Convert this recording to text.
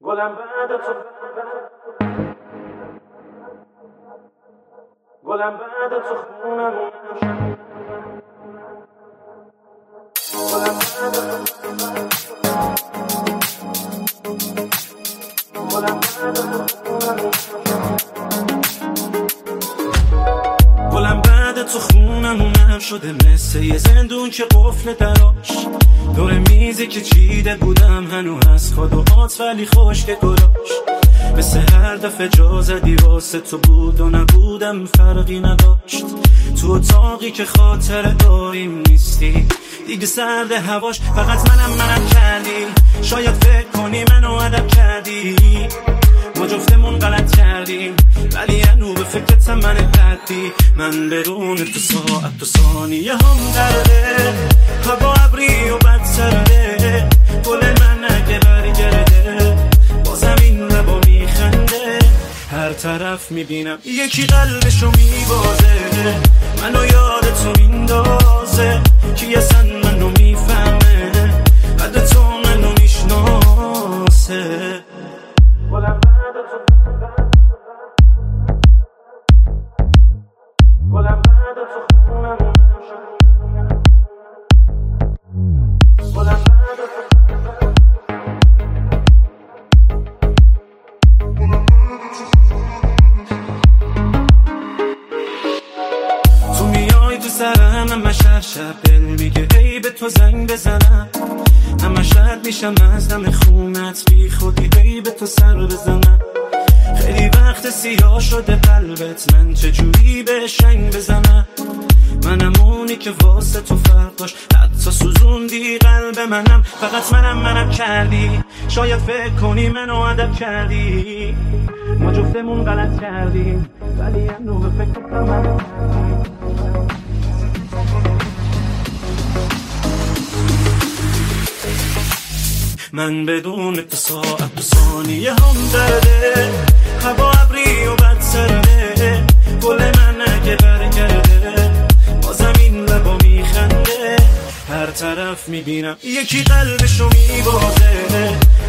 گلم بعد تو گلم بعد تو خونمون گلم بعد گلم بعد گلم بعد تو خونمونم شده مثل یه زندون که قفل دراش دور میزی که چیده بودم هنو هست خدوات ولی خشک گلاش مثل هر دفعه جا زدی واسه تو بود و نبودم فرقی نداشت تو اتاقی که خاطره داریم نیستی دیگه سرد هواش فقط منم کردی شاید فکر کنی منو ادب کردی ما جفتمون غلط کردیم ولی هنو به فکرتم من قدی من برون تو ساعت و ثانیه هم درده هوا ابری و بدسرده گل من اگه برگرده با زمین لبا میخنده هر طرف میبینم یکی قلبشو میبازه منو یاد تو میندازه کی اصلا منو میفهمه قد تو منو میشناسه گلم بعد تو گلم بعد تو خونمون گلم بعد تو میای تو سرم همه شب دل میگه ای به تو زنگ بزنم همه شب میشم از دم خونت بی خودی ای به تو سر بزنم خیلی وقت سیاه شده قلبت من چجوری به شنگ بزنم منم اونی که واسه تو فرق داشت حتی سوزوندی قلب منم فقط منم کردی شاید فکر کنی منو ادب کردی ما جفتمون غلط کردیم ولی هنو به فکر من من بدون تو ساعت و ثانیه هم درده هوا ابری و بدسرده گل من اگه برگرده با زمین لبا میخنده هر طرف میبینم یکی قلبشو میبازه